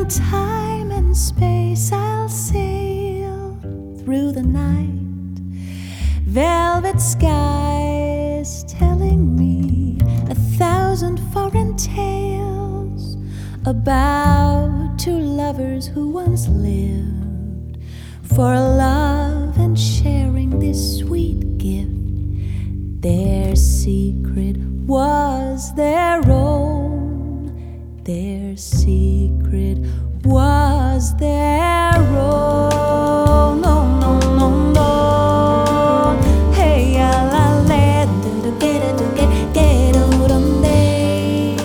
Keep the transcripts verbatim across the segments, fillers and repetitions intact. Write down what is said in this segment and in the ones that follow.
Beyond time and space I'll sail through the night. Velvet skies telling me a thousand foreign tales about two lovers who once lived for love and sharing this sweet gift. Their secret was their own. Their secret was their own. No, no, no, no. Hey, a la le, do do get do get get donde.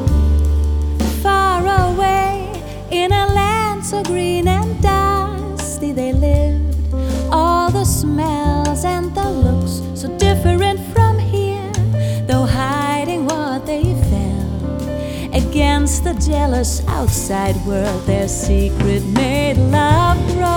Far away in a land so green and dusty, they lived. All the smells and the looks so different from here, though hiding what they felt against the jealous outside world. Their secret made love grow.